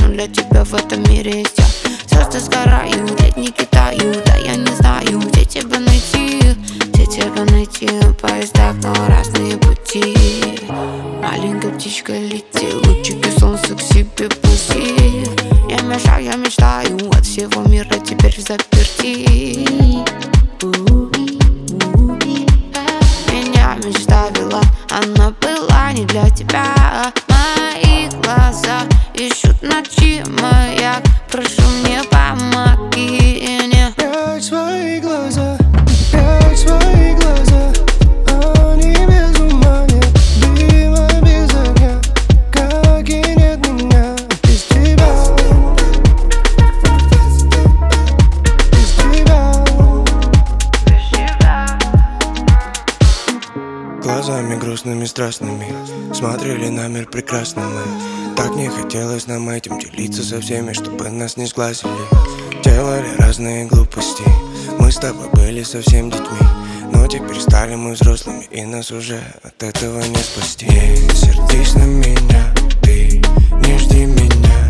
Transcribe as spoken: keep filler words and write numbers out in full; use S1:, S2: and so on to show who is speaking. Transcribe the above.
S1: но для тебя в этом мире есть я. Звезды сгорают, ледники тают, да я не знаю, где тебя найти, где тебя найти. Поезда, но разные пути. Маленькая птичка, лети, лучики солнца к себе пусти. Я мешаю, я мечтаю, от всего мира теперь взаперти. Меня мечта вела, она была не для тебя. Мои глаза ищут ночи маяк, прошу, мне помоги мне.
S2: Прячь свои глаза, прячь свои глаза, они без ума, нет дыма без огня, как и нет меня без тебя, без тебя,
S1: Без тебя.
S2: Глазами грустными, страстными смотрели на мир прекрасно мы. Так не хотелось нам этим делиться со всеми, чтобы нас не сглазили. Делали разные глупости, мы с тобой были совсем детьми, но теперь стали мы взрослыми, и нас уже от этого не спасти. Не сердись на меня, ты не жди меня.